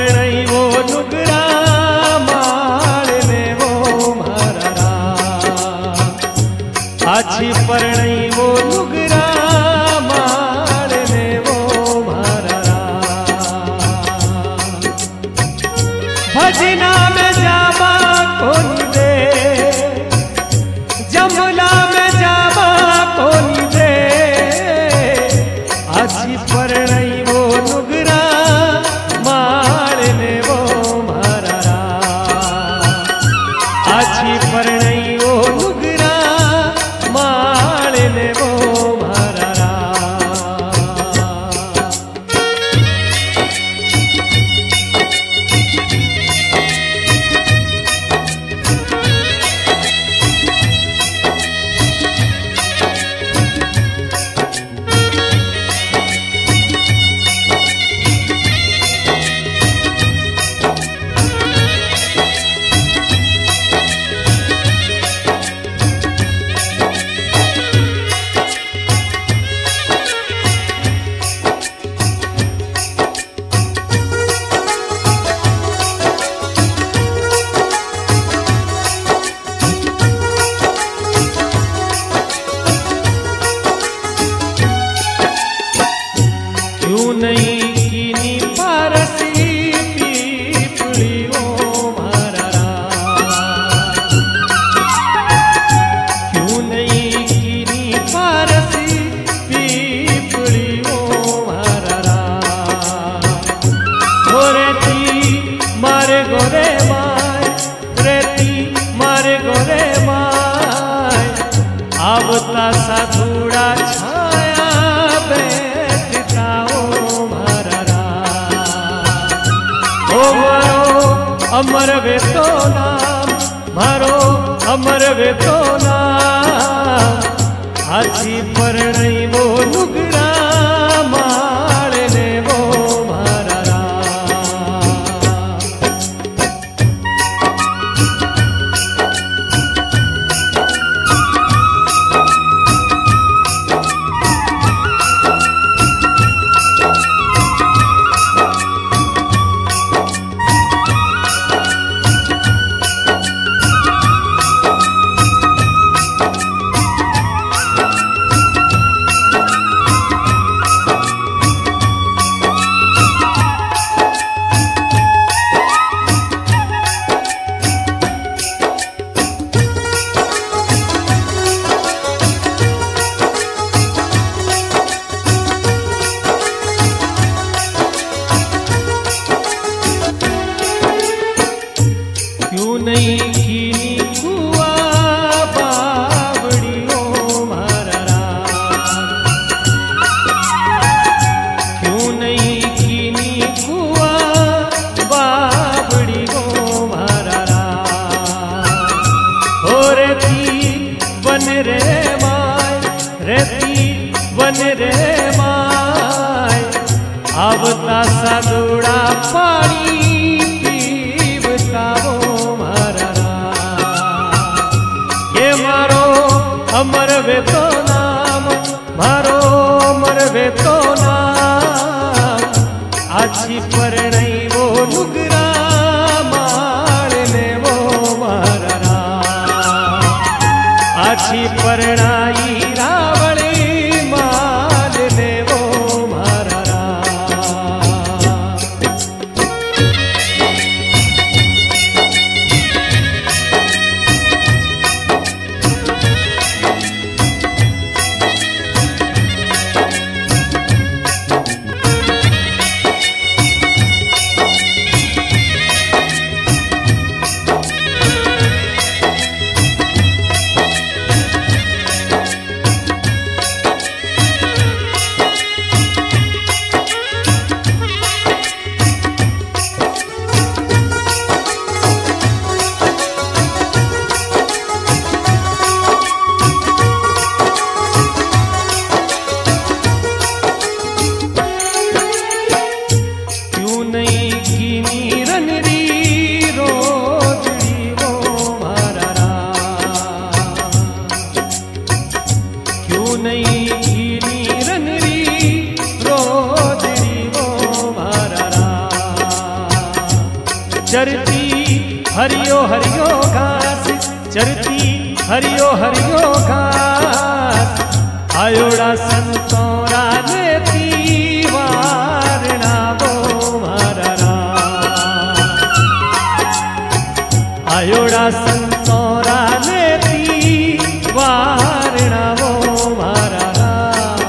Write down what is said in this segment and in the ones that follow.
परणाई वो नुगरा माळने वो मारा आछी परणाई वो नुगरा माळने वो मारा भजना में जावा कोनी दे जमला में जावा कोनी दे आछी परणाई वो नुगरा माळने वो मारा आछी परणाई वो नुगरा माळने वो मारा क्यों नहीं कीनी पारसी पीपली ओ मारा क्यों नहीं कीनी पारसी पीपली ओ मारा रेती मारे गोरे माय रेती मारे गोरे माय आवता साधुड़ा छाया बैठता ओ मारा ओ मारो अमर वे तो नाम मारो अमर वे तो नाम आछी परणाई वो नुगरा माळने वो मारा क्यों नहीं कीनी कुआ बावड़ी ओ मारा क्यों नहीं कीनी कुआ बावड़ी ओ मारा हो रेती बन रे माय रेती बन रे माय आवता साधुड़ा पानी पीवता वो मारा ये मारो अमर वे तो नाम मारो अमर वे तो नाम आछी परणाई वो नुगरा माळने वो मारा आछी परणाई रावणी माळने वो मारा चरती हरियो हरियो घास, चरती हरियो हरियो घास। आयोड़ा संतोरा लेती वारणा वो मारा राम। आयोड़ा संतोरा लेती वारणा वो मारा राम।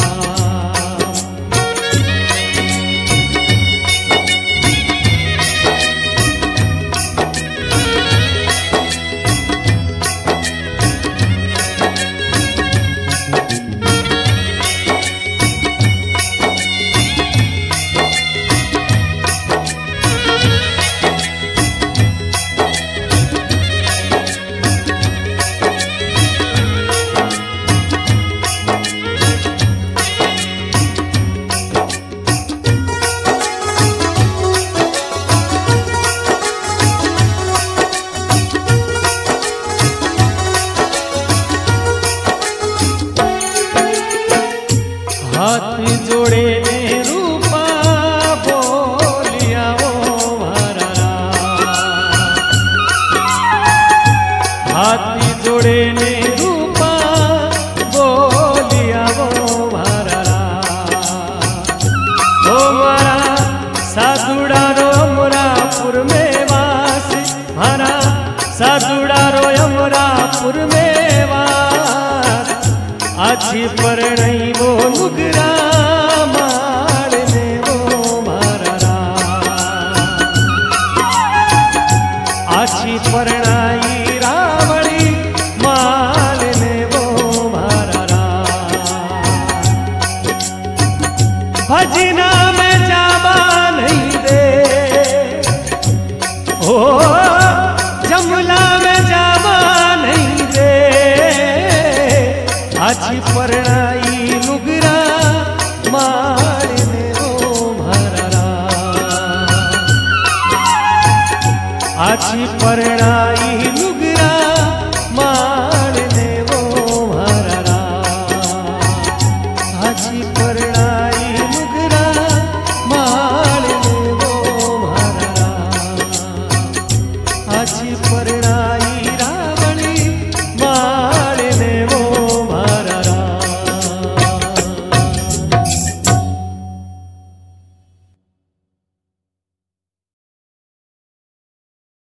हाथ जोड़े ने रूपा बोलिया वो मारा राम। हाथ जोड़े ने रूपा बोलिया वो मारा राम। ओ मारा साधुड़ा रो अमरापुर में वास, मारा साधुड़ा रो अमरापुर में वास। आछी परणई वो नुगरा मारने वो मारा राम। आछी परणाई रावणी मारने वो मारा राम। भजना में जावा नहीं दे, ओ जमला में जावा नहीं दे। आछी परणाई नुगरा मारने वो मारा राम। आछी परणाई